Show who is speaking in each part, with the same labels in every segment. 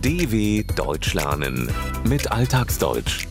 Speaker 1: DW Deutsch lernen mit Alltagsdeutsch.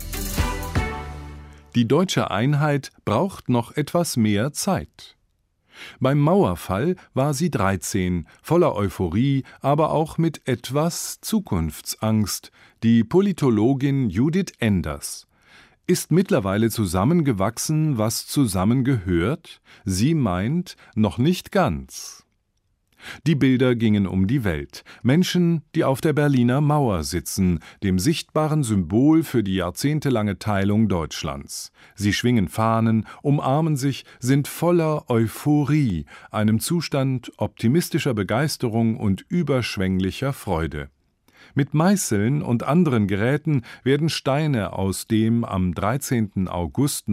Speaker 2: Die deutsche Einheit braucht noch etwas mehr Zeit. Beim Mauerfall war sie 13, voller Euphorie, aber auch mit etwas Zukunftsangst. Die Politologin Judith Enders. Ist mittlerweile zusammengewachsen, was zusammengehört? Sie meint, noch nicht ganz. Die Bilder gingen um die Welt. Menschen, die auf der Berliner Mauer sitzen, dem sichtbaren Symbol für die jahrzehntelange Teilung Deutschlands. Sie schwingen Fahnen, umarmen sich, sind voller Euphorie, einem Zustand optimistischer Begeisterung und überschwänglicher Freude. Mit Meißeln und anderen Geräten werden Steine aus dem am 13. August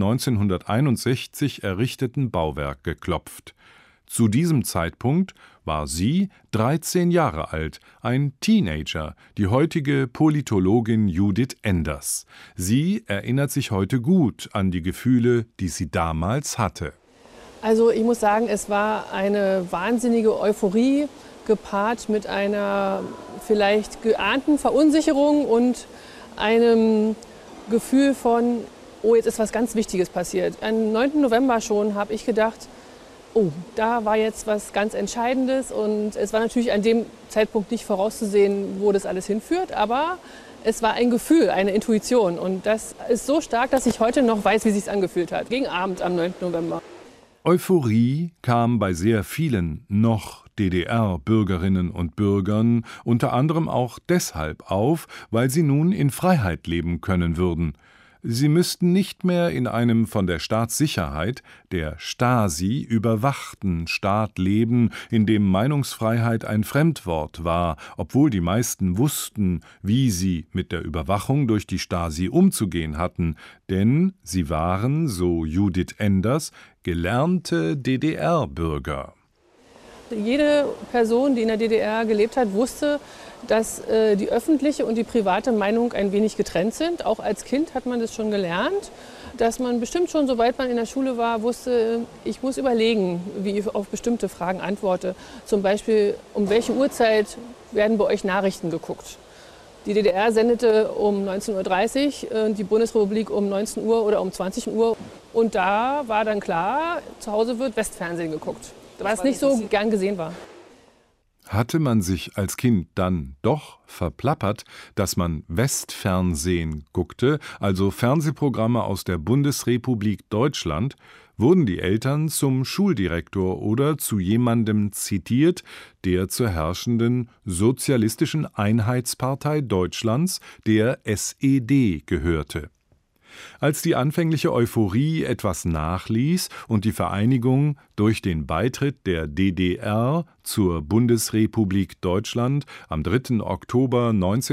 Speaker 2: 1961 errichteten Bauwerk geklopft. Zu diesem Zeitpunkt war sie 13 Jahre alt, ein Teenager, die heutige Politologin Judith Enders. Sie erinnert sich heute gut an die Gefühle, die sie damals hatte.
Speaker 3: Also ich muss sagen, es war eine wahnsinnige Euphorie, gepaart mit einer vielleicht geahnten Verunsicherung und einem Gefühl von, oh, jetzt ist was ganz Wichtiges passiert. Am 9. November schon habe ich gedacht, oh, da war jetzt was ganz Entscheidendes, und es war natürlich an dem Zeitpunkt nicht vorauszusehen, wo das alles hinführt, aber es war ein Gefühl, eine Intuition, und das ist so stark, dass ich heute noch weiß, wie es sich angefühlt hat, gegen Abend am 9. November.
Speaker 2: Euphorie kam bei sehr vielen noch DDR-Bürgerinnen und Bürgern unter anderem auch deshalb auf, weil sie nun in Freiheit leben können würden. Sie müssten nicht mehr in einem von der Staatssicherheit, der Stasi, überwachten Staat leben, in dem Meinungsfreiheit ein Fremdwort war, obwohl die meisten wussten, wie sie mit der Überwachung durch die Stasi umzugehen hatten, denn sie waren, so Judith Enders, gelernte DDR-Bürger.
Speaker 3: Jede Person, die in der DDR gelebt hat, wusste, dass die öffentliche und die private Meinung ein wenig getrennt sind. Auch als Kind hat man das schon gelernt, dass man bestimmt schon, sobald man in der Schule war, wusste, ich muss überlegen, wie ich auf bestimmte Fragen antworte. Zum Beispiel, um welche Uhrzeit werden bei euch Nachrichten geguckt? Die DDR sendete um 19:30 Uhr, die Bundesrepublik um 19 Uhr oder um 20 Uhr. Und da war dann klar, zu Hause wird Westfernsehen geguckt, was nicht so gern gesehen war.
Speaker 2: Hatte man sich als Kind dann doch verplappert, dass man Westfernsehen guckte, also Fernsehprogramme aus der Bundesrepublik Deutschland, wurden die Eltern zum Schuldirektor oder zu jemandem zitiert, der zur herrschenden Sozialistischen Einheitspartei Deutschlands, der SED, gehörte. Als die anfängliche Euphorie etwas nachließ und die Vereinigung durch den Beitritt der DDR zur Bundesrepublik Deutschland am 3. Oktober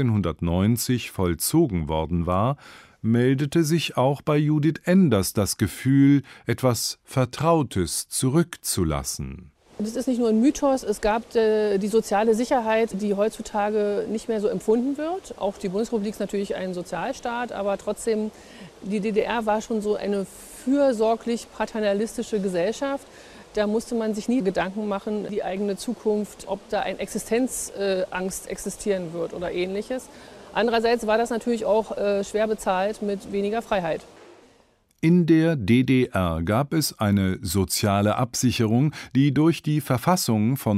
Speaker 2: 1990 vollzogen worden war, meldete sich auch bei Judith Enders das Gefühl, etwas Vertrautes zurückzulassen.
Speaker 3: Das ist nicht nur ein Mythos, es gab die soziale Sicherheit, die heutzutage nicht mehr so empfunden wird. Auch die Bundesrepublik ist natürlich ein Sozialstaat, aber trotzdem, die DDR war schon so eine fürsorglich paternalistische Gesellschaft. Da musste man sich nie Gedanken machen, die eigene Zukunft, ob da eine Existenzangst existieren wird oder Ähnliches. Andererseits war das natürlich auch schwer bezahlt mit weniger Freiheit.
Speaker 2: In der DDR gab es eine soziale Absicherung, die durch die Verfassung von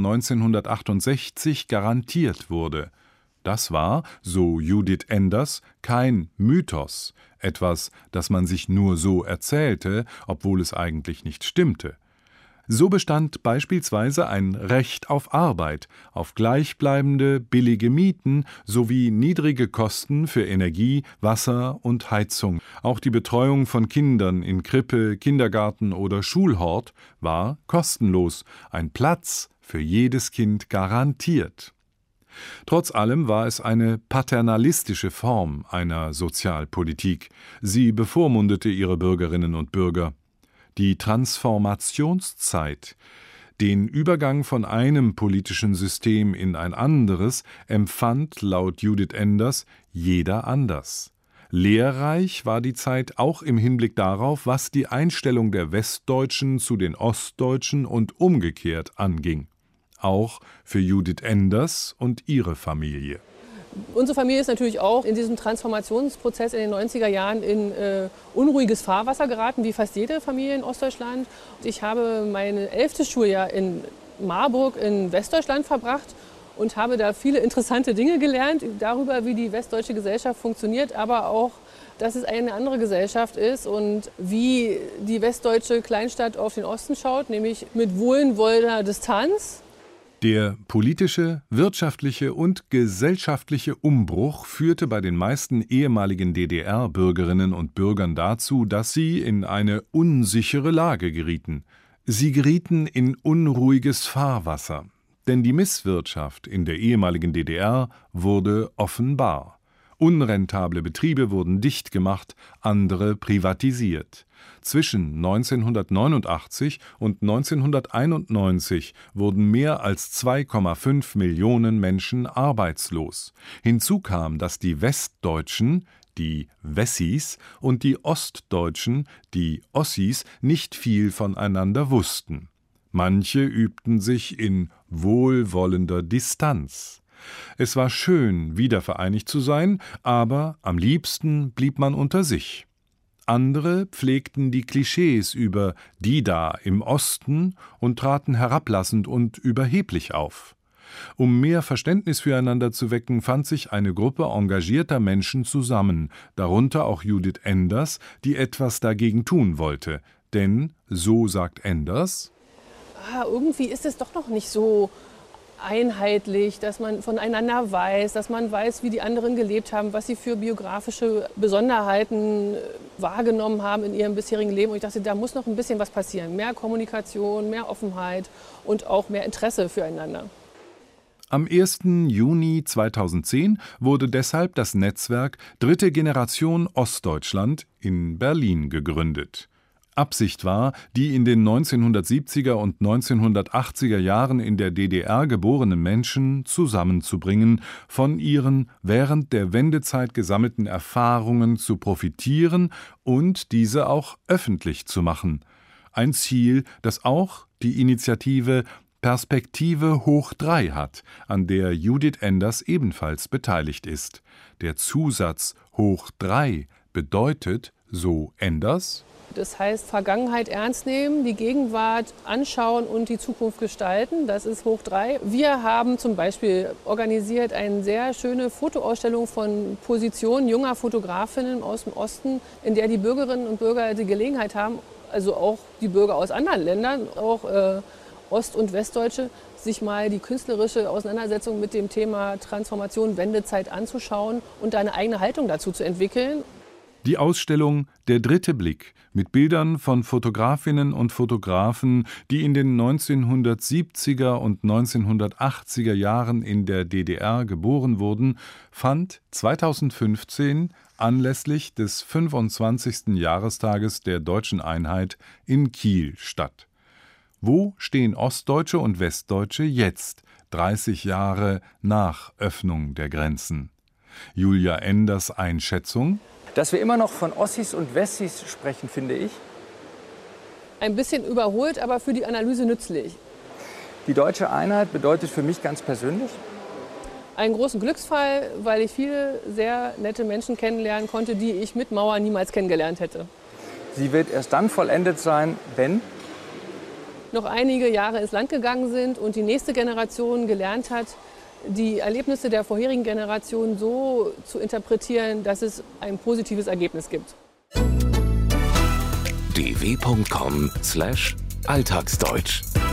Speaker 2: 1968 garantiert wurde. Das war, so Judith Enders, kein Mythos, etwas, das man sich nur so erzählte, obwohl es eigentlich nicht stimmte. So bestand beispielsweise ein Recht auf Arbeit, auf gleichbleibende, billige Mieten sowie niedrige Kosten für Energie, Wasser und Heizung. Auch die Betreuung von Kindern in Krippe, Kindergarten oder Schulhort war kostenlos, ein Platz für jedes Kind garantiert. Trotz allem war es eine paternalistische Form einer Sozialpolitik. Sie bevormundete ihre Bürgerinnen und Bürger. Die Transformationszeit, den Übergang von einem politischen System in ein anderes, empfand laut Judith Enders jeder anders. Lehrreich war die Zeit auch im Hinblick darauf, was die Einstellung der Westdeutschen zu den Ostdeutschen und umgekehrt anging. Auch für Judith Enders und ihre Familie.
Speaker 3: Unsere Familie ist natürlich auch in diesem Transformationsprozess in den 90er Jahren in unruhiges Fahrwasser geraten, wie fast jede Familie in Ostdeutschland. Ich habe mein 11. Schuljahr in Marburg in Westdeutschland verbracht und habe da viele interessante Dinge gelernt darüber, wie die westdeutsche Gesellschaft funktioniert, aber auch, dass es eine andere Gesellschaft ist und wie die westdeutsche Kleinstadt auf den Osten schaut, nämlich mit wohlwollender Distanz.
Speaker 2: Der politische, wirtschaftliche und gesellschaftliche Umbruch führte bei den meisten ehemaligen DDR-Bürgerinnen und Bürgern dazu, dass sie in eine unsichere Lage gerieten. Sie gerieten in unruhiges Fahrwasser. Denn die Misswirtschaft in der ehemaligen DDR wurde offenbar. Unrentable Betriebe wurden dicht gemacht, andere privatisiert. Zwischen 1989 und 1991 wurden mehr als 2,5 Millionen Menschen arbeitslos. Hinzu kam, dass die Westdeutschen, die Wessis, und die Ostdeutschen, die Ossis, nicht viel voneinander wussten. Manche übten sich in wohlwollender Distanz. Es war schön, wiedervereinigt zu sein, aber am liebsten blieb man unter sich. Andere pflegten die Klischees über die da im Osten und traten herablassend und überheblich auf. Um mehr Verständnis füreinander zu wecken, fand sich eine Gruppe engagierter Menschen zusammen, darunter auch Judith Enders, die etwas dagegen tun wollte. Denn, so sagt Enders,
Speaker 3: irgendwie ist es doch noch nicht so einheitlich, dass man voneinander weiß, dass man weiß, wie die anderen gelebt haben, was sie für biografische Besonderheiten wahrgenommen haben in ihrem bisherigen Leben. Und ich dachte, da muss noch ein bisschen was passieren. Mehr Kommunikation, mehr Offenheit und auch mehr Interesse füreinander.
Speaker 2: Am 1. Juni 2010 wurde deshalb das Netzwerk Dritte Generation Ostdeutschland in Berlin gegründet. Absicht war, die in den 1970er und 1980er Jahren in der DDR geborenen Menschen zusammenzubringen, von ihren während der Wendezeit gesammelten Erfahrungen zu profitieren und diese auch öffentlich zu machen. Ein Ziel, das auch die Initiative Perspektive hoch 3 hat, an der Judith Enders ebenfalls beteiligt ist. Der Zusatz hoch 3 bedeutet, so Enders,
Speaker 3: das heißt, Vergangenheit ernst nehmen, die Gegenwart anschauen und die Zukunft gestalten. Das ist hoch 3. Wir haben zum Beispiel organisiert eine sehr schöne Fotoausstellung von Positionen junger Fotografinnen aus dem Osten, in der die Bürgerinnen und Bürger die Gelegenheit haben, also auch die Bürger aus anderen Ländern, auch Ost- und Westdeutsche, sich mal die künstlerische Auseinandersetzung mit dem Thema Transformation, Wendezeit anzuschauen und da eine eigene Haltung dazu zu entwickeln.
Speaker 2: Die Ausstellung »Der dritte Blick« mit Bildern von Fotografinnen und Fotografen, die in den 1970er und 1980er Jahren in der DDR geboren wurden, fand 2015 anlässlich des 25. Jahrestages der Deutschen Einheit in Kiel statt. Wo stehen Ostdeutsche und Westdeutsche jetzt, 30 Jahre nach Öffnung der Grenzen? Julia Enders Einschätzung:
Speaker 4: Dass wir immer noch von Ossis und Wessis sprechen, finde ich.
Speaker 3: Ein bisschen überholt, aber für die Analyse nützlich.
Speaker 4: Die Deutsche Einheit bedeutet für mich ganz persönlich
Speaker 3: einen großen Glücksfall, weil ich viele sehr nette Menschen kennenlernen konnte, die ich mit Mauer niemals kennengelernt hätte.
Speaker 4: Sie wird erst dann vollendet sein, wenn
Speaker 3: noch einige Jahre ins Land gegangen sind und die nächste Generation gelernt hat, die Erlebnisse der vorherigen Generation so zu interpretieren, dass es ein positives Ergebnis gibt.
Speaker 1: dw.com/alltagsdeutsch